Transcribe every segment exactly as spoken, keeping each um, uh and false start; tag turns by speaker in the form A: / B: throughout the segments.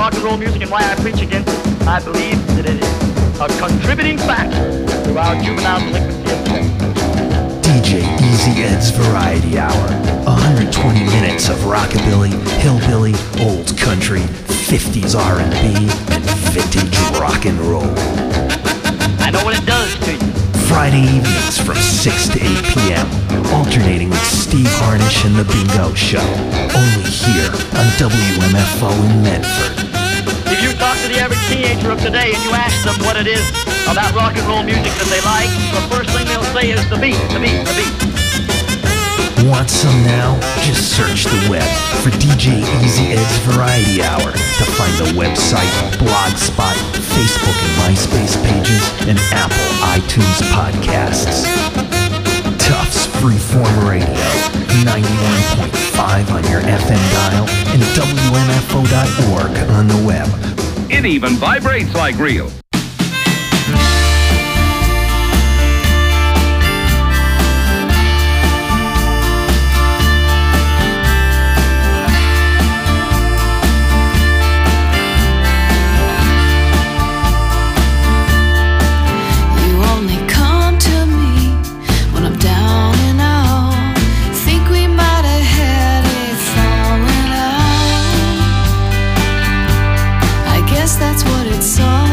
A: rock and roll music and why I preach against it. I believe that it is a contributing factor to our juvenile delinquency of today.
B: D J Easy Ed's Variety Hour. one hundred twenty minutes of rockabilly, hillbilly, old country, fifties R and B, and vintage rock and roll.
A: I know what it does to you.
B: Friday evenings from six to eight p.m. Alternating with Steve Harnish and The Bingo Show. Only here on W M F O in Medford.
A: If you talk to the average teenager of today and you ask them what it is about rock and roll music that they like, the first thing they'll say is the beat, the beat, the beat.
B: Want some now? Just search the web for D J Easy Ed's Variety Hour to find the website, Blogspot, Facebook and MySpace pages, and Apple iTunes podcasts. Tufts Freeform Radio, ninety-one point five on your F M dial, and W M F O dot org on the web.
C: It even vibrates like real.
D: That's what it's all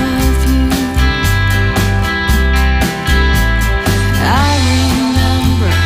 D: remember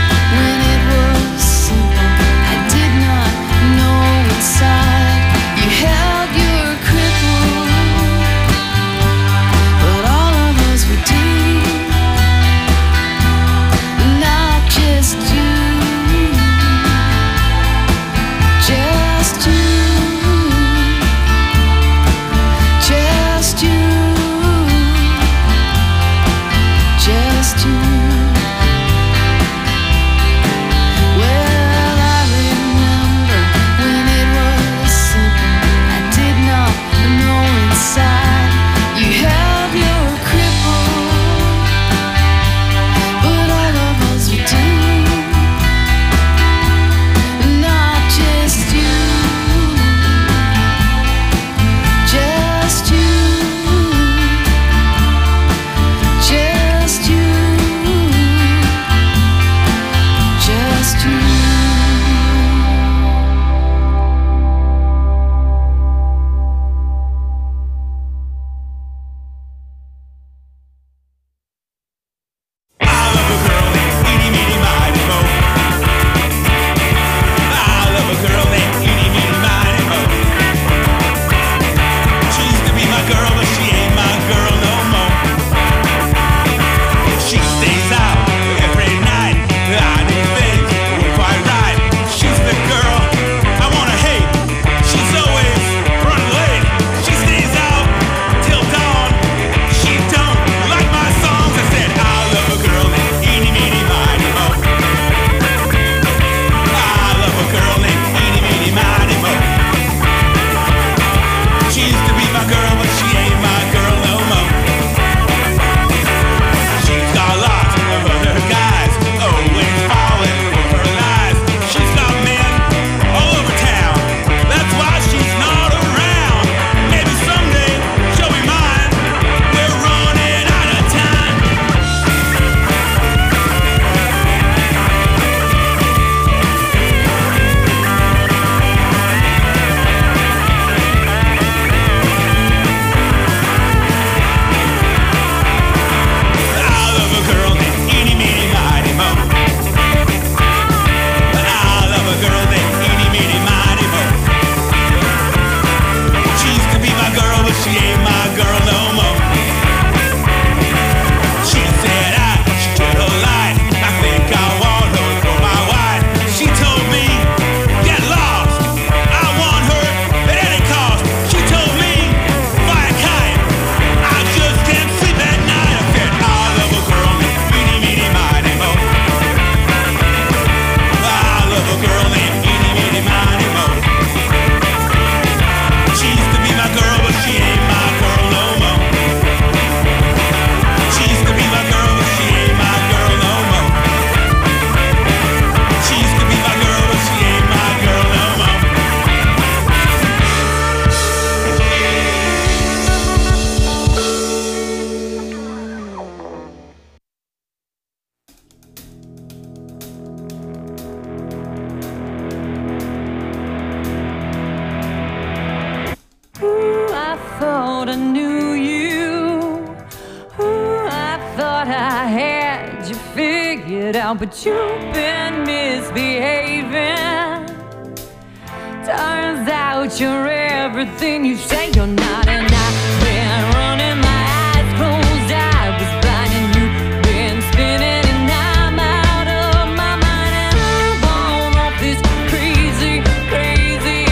E: thought I knew you. Ooh, I thought I had you figured out, but you've been misbehaving. Turns out you're everything you say you're not, and I've been running my eyes closed. I was blind and you've been spinning, and I'm out of my mind, and I'm on off this crazy, crazy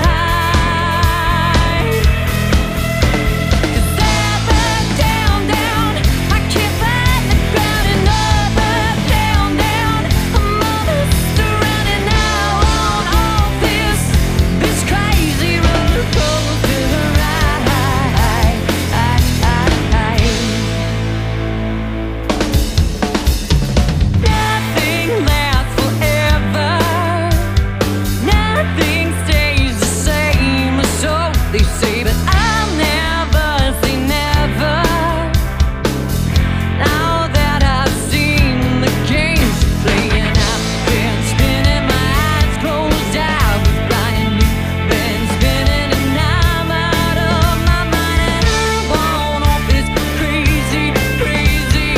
E: ride. 'Cause up, up, down, down, I can't find the ground, and up, up, down, down, I'm all this around, and now on off this, this crazy roller coaster ride. Nothing lasts forever. Nothing stays the same, so they say, but I'll never say never. Now that I've seen the games you play, and I've been spinning my eyes closed, I was blind and you've been spinning, and I'm out of my mind, and I'm on off this crazy, crazy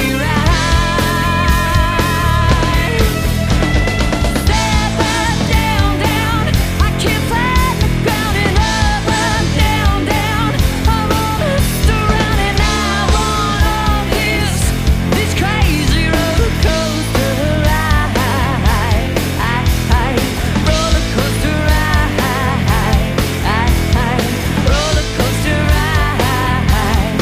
E: ride. Up, up, down, down, I can't find the ground, and up, up, down, down, I'm all messed around, and I'm on off this, this crazy roller coaster ride. Roller coaster ride. Roller coaster ride.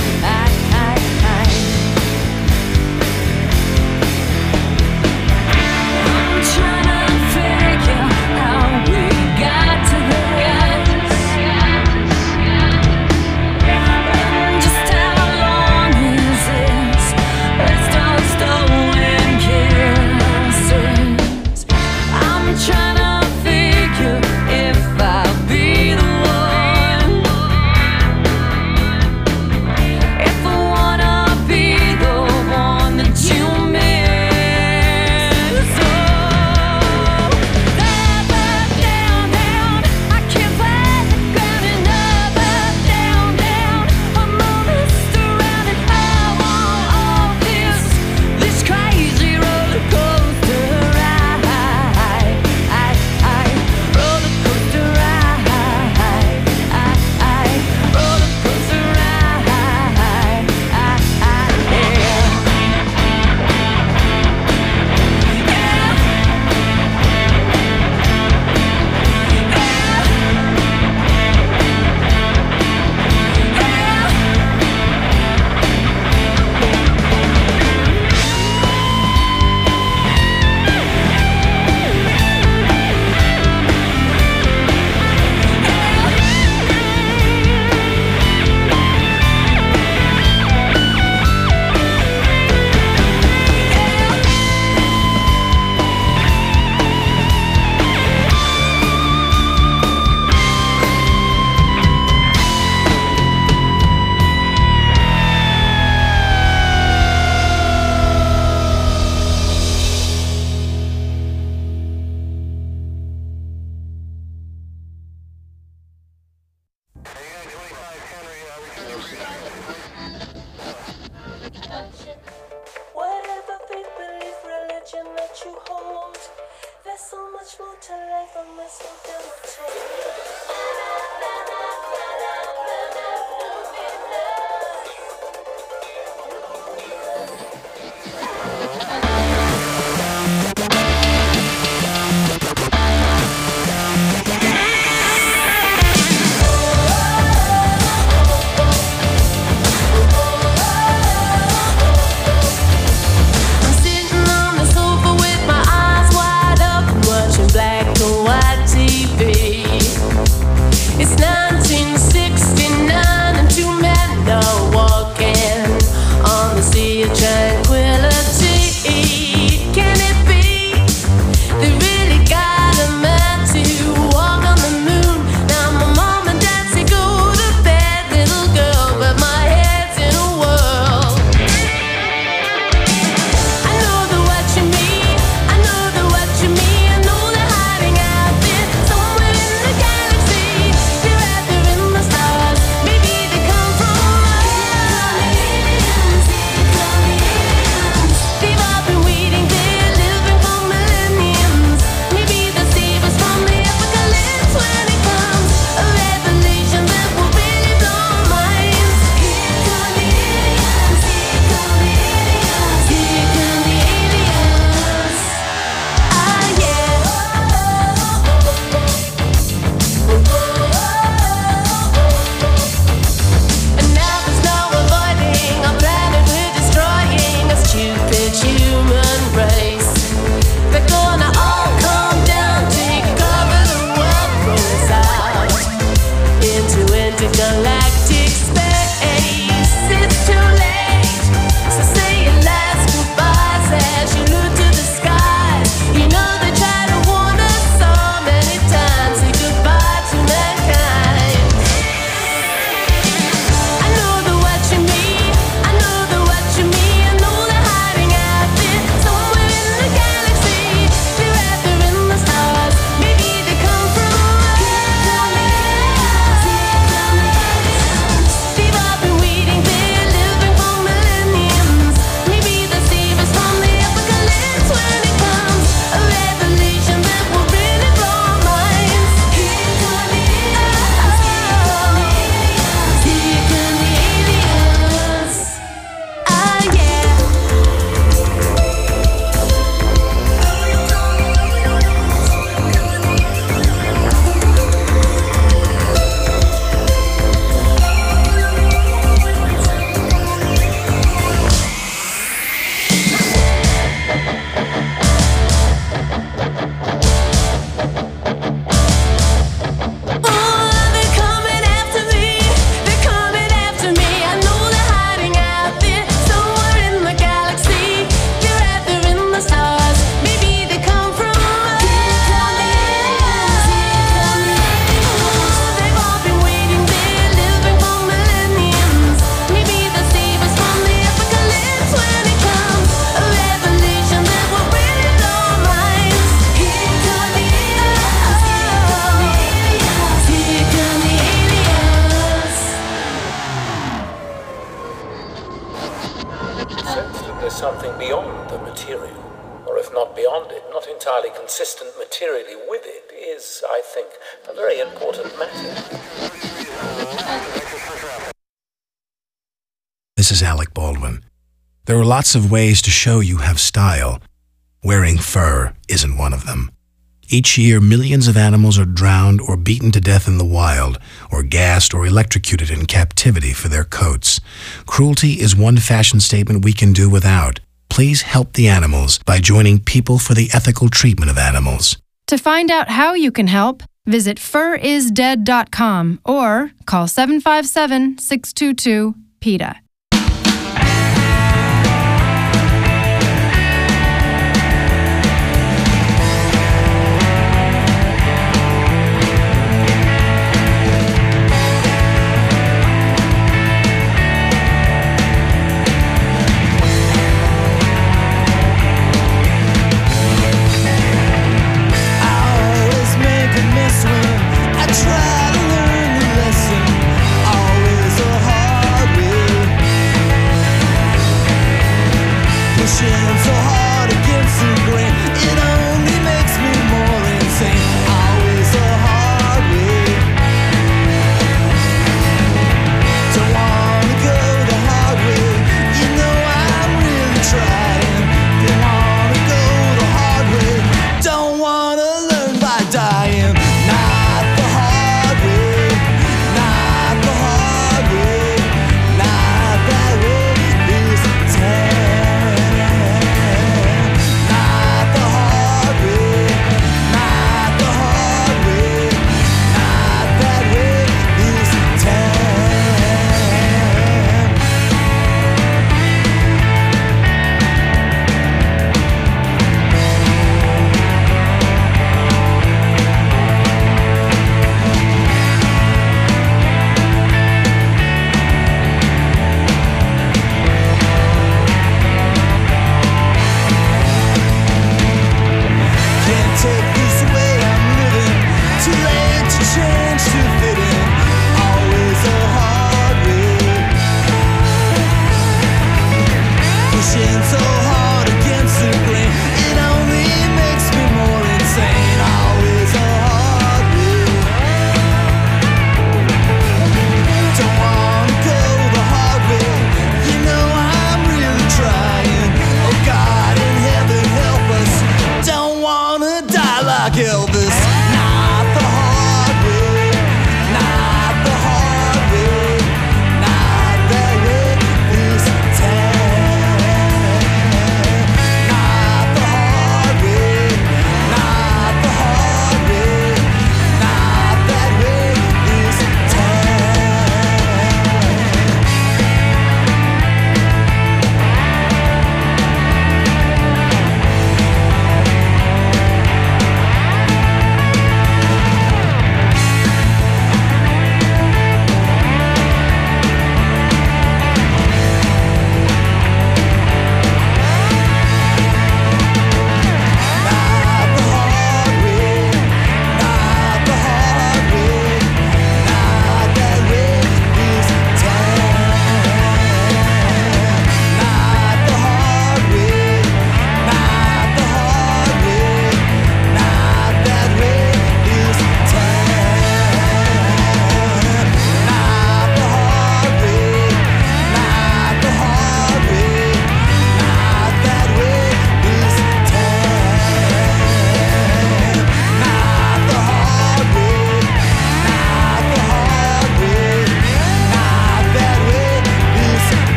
E: I'm trying to figure how we got to this. Just how long is this? Let's start stolen kisses. I'm trying to figure if I'll be the one. If I wanna be the one that you miss. Oh, up, up, down, down, I can't find the ground, and up, up, down, down, I'm all messed around, and I want all this, this crazy roller coaster ride. Roller coaster ride. Roller coaster ride.
F: Whatever faith, belief, religion that you hold, there's so much more to life than this something we're told.
E: I'm sitting on the sofa with my eyes wide open, watching black and white T V. It's nineteen
G: it, not entirely consistent materially with it, is, I think, a very important matter.
H: This is Alec Baldwin. There are lots of ways to show you have style. Wearing fur isn't one of them. Each year, millions of animals are drowned or beaten to death in the wild, or gassed or electrocuted in captivity for their coats. Cruelty is one fashion statement we can do without. Please help the animals by joining People for the Ethical Treatment of Animals.
I: To find out how you can help, visit fur is dead dot com or call seven five seven, six two two, PETA.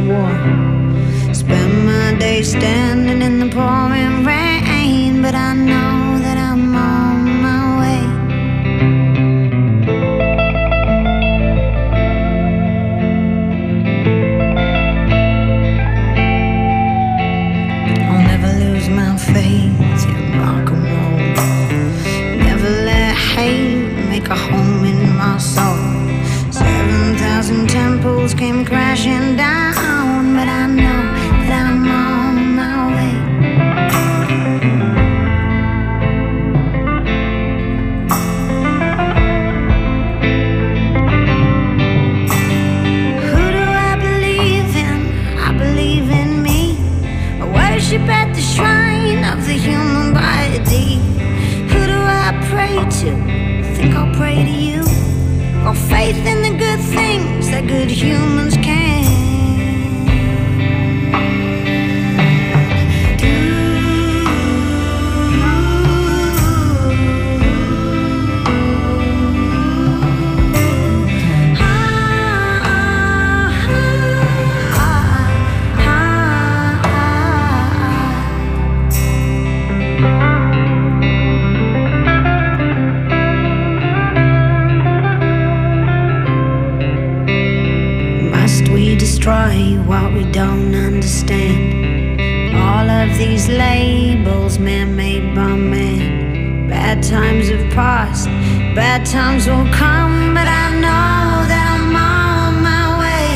J: war. Spend my day standing in the pouring rain, but I know that I'm on my way. I'll never lose my faith in rock and roll. Never let hate make a home in my soul. Seven thousand temples came crashing down, but I know that I'm on my way. Who do I believe in? I believe in me. I worship at the shrine of the human body. Who do I pray to? Think I'll pray to you. Got faith in the good things that good humans can do. Ah, ah, ah, ah, ah, ah. Must we destroy what we don't understand? All of these labels man-made by man. Bad times have passed, bad times will come, but I know that I'm on my way.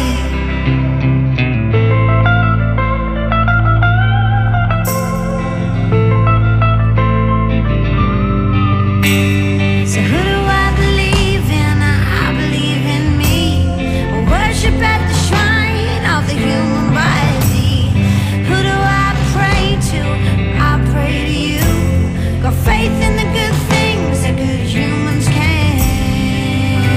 J: So who do I believe in? I believe in me. I worship at the shrine of the human body. Who do I pray to? I pray to you. Got faith in the good things that good humans can.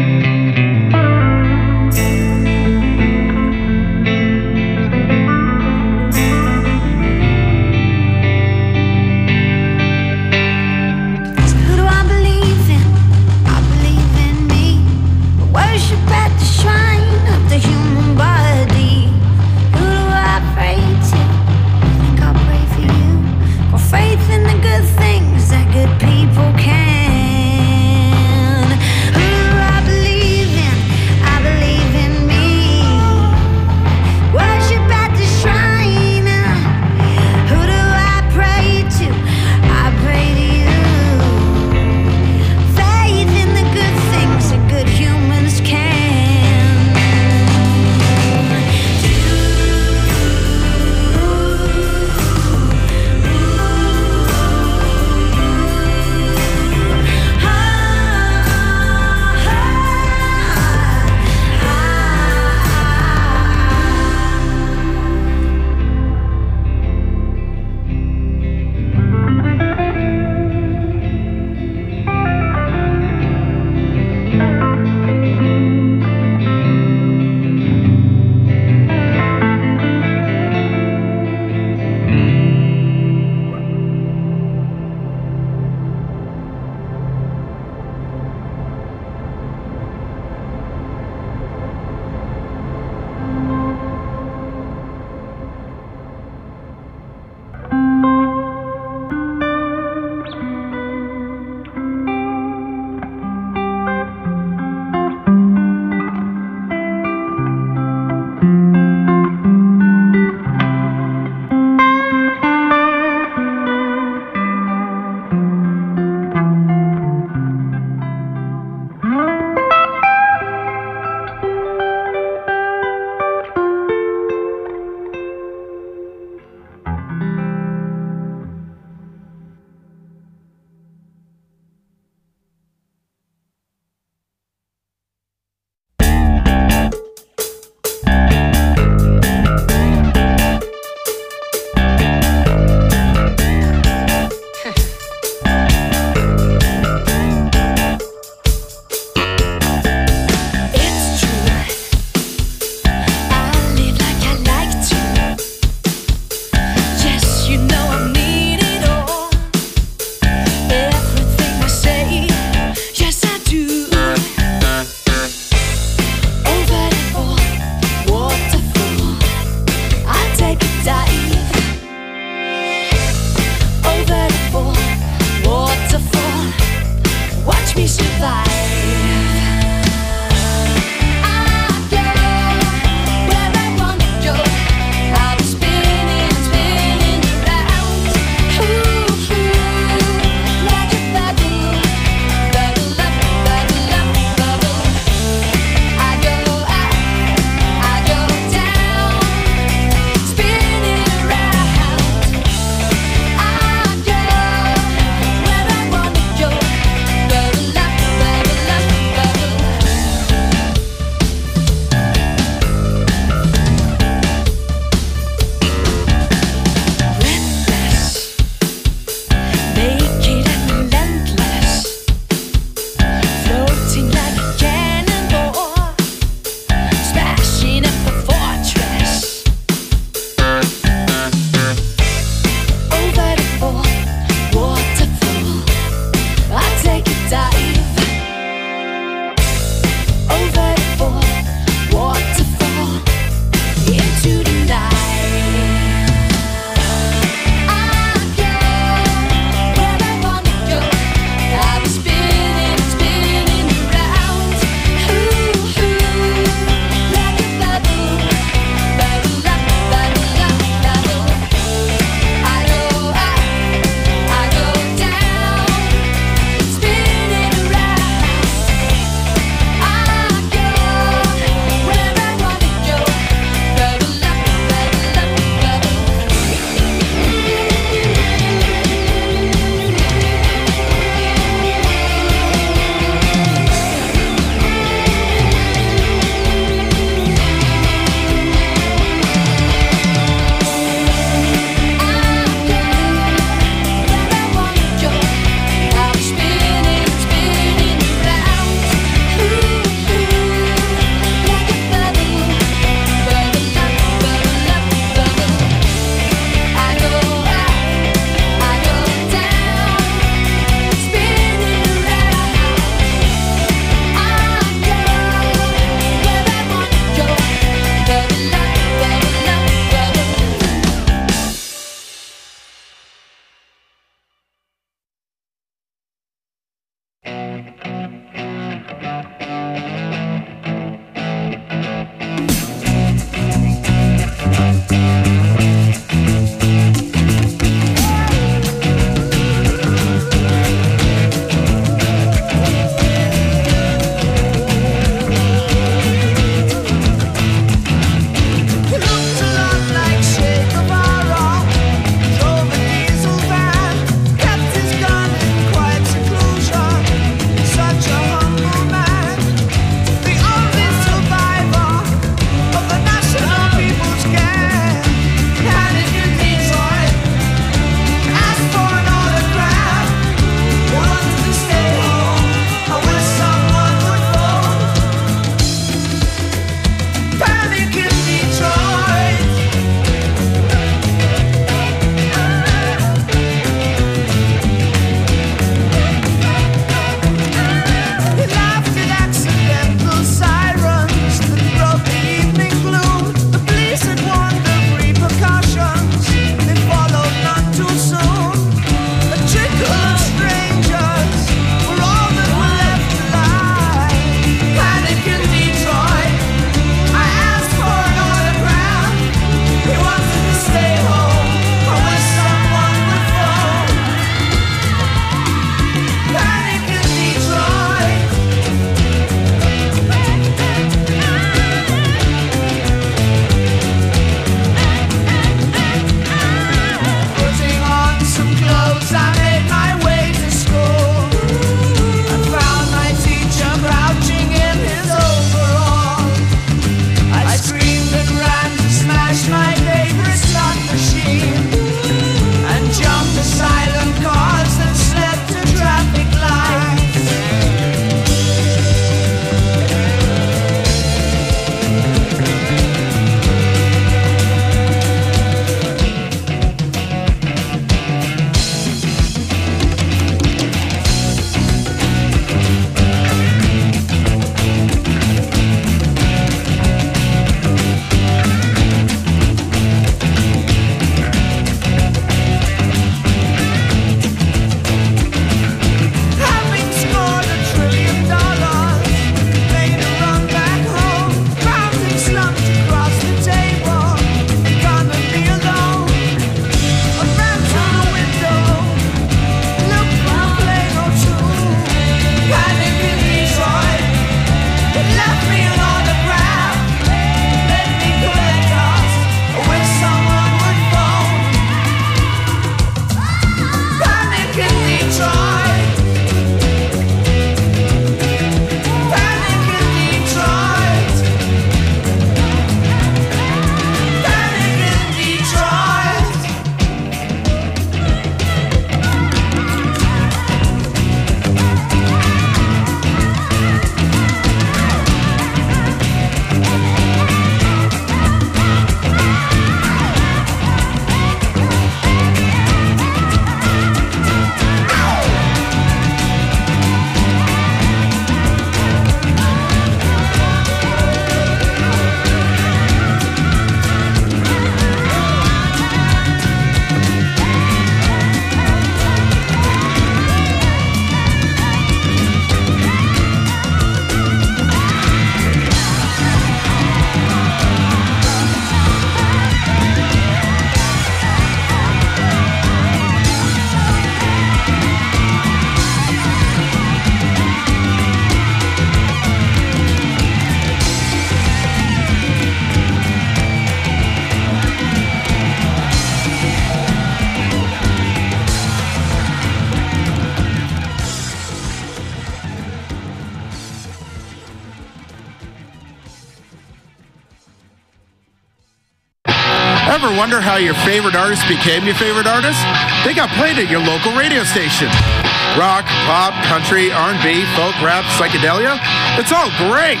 K: Ever wonder how your favorite artist became your favorite artist? They got played at your local radio station. Rock, pop, country, R and B, folk, rap, psychedelia. It's all great.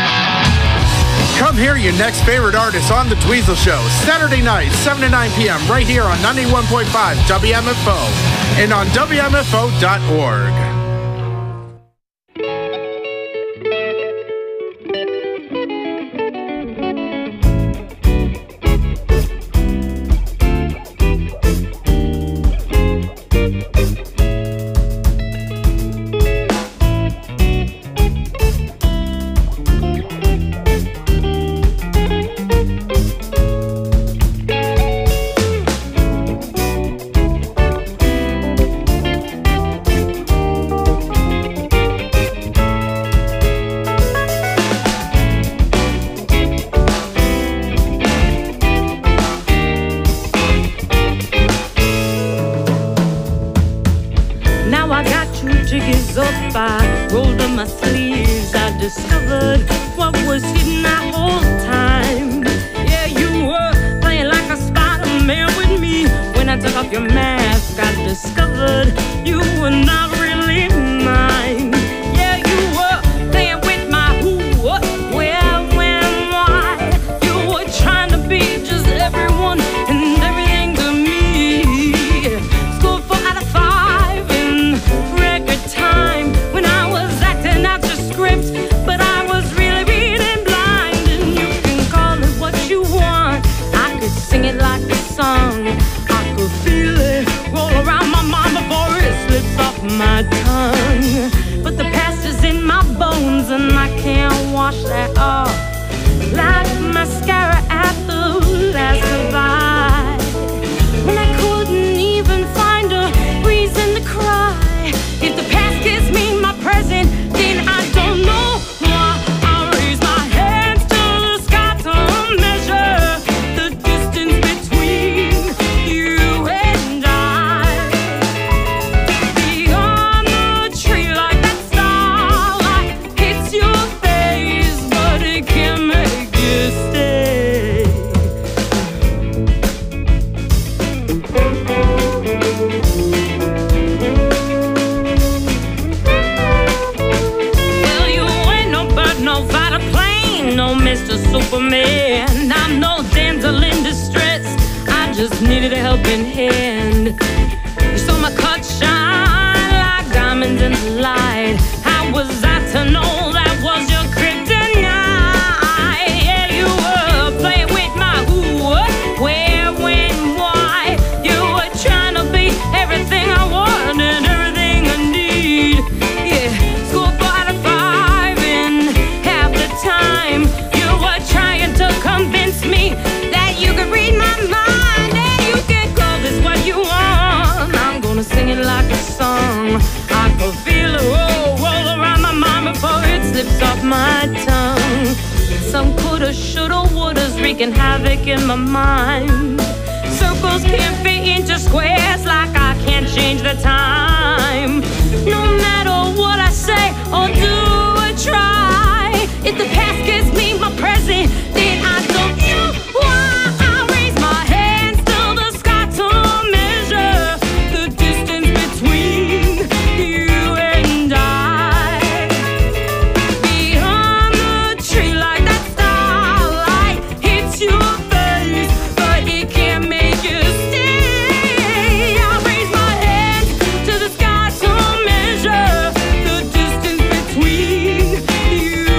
K: Come hear your next favorite artist on The Dweezil Show, Saturday night, seven to nine p.m. right here on ninety-one point five W M F O and on W M F O dot org.
L: You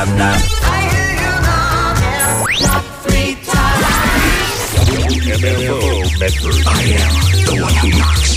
L: knock, knock. I hear you knock, knock three times.
M: M F O Medford. I am the one who knocks.